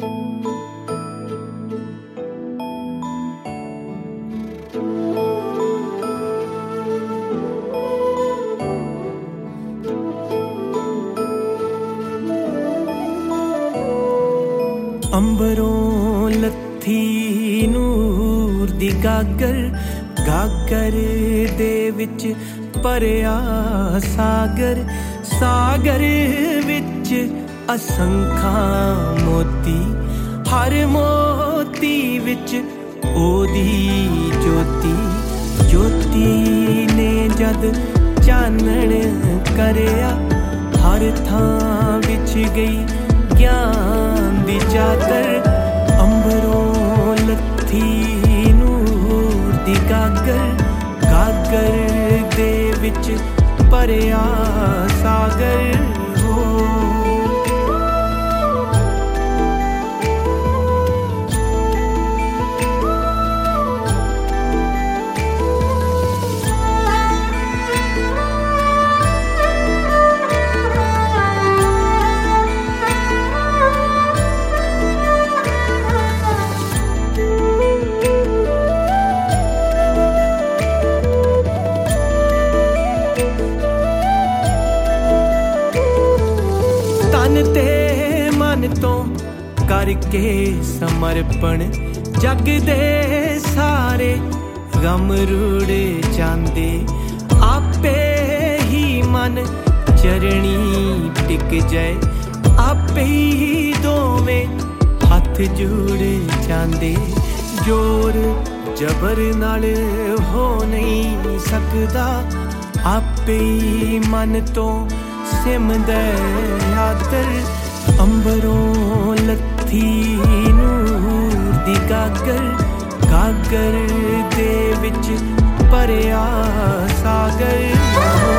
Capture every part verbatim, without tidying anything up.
अंबरों लत्थी नूर दी गागर, गागर दे विच भरिया सागर, सागर विच असंखां मोती, हर मोती विच ओदी ज्योति, ज्योति ने जद चानण करया, हर थां विच गई ज्ञान दी चादर। अंबरों लत्थी नूर दी गागर, गागर दे विच भरिया सागर हो। तन ते मन तो करके समर्पण, जग दे सारे गम रुड़ जांदे, आपे ही मन चरणी टिक जाए, आपे ही दोवें हथ जुड़ जांदे। जोर जबर नाल हो नहीं सकदा, आपे ही मन तो सिमदे आदर। अंबरों लत्थी नूर दी गागर, गागर दे विच भरिया सागर हो।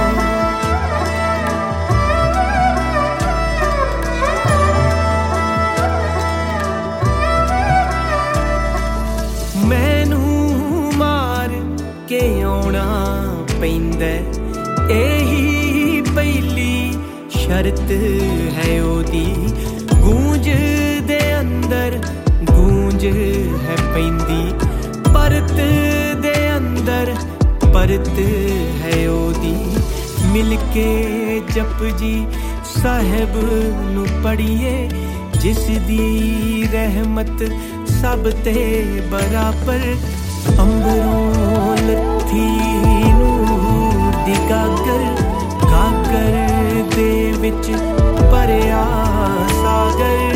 मैनू मार के आउणा पैंदा, एही पहली शर्त है ओदी। गूंज दे अंदर गूंज है पैंदी, परत दे अंदर परत है ओदी। मिलके जप जी साहिब नू पढ़िए, जिस दी रहमत सब ते बराबर। अंबरों लत्थी नूर दी गागर, गागर दे विच भरिया सागर।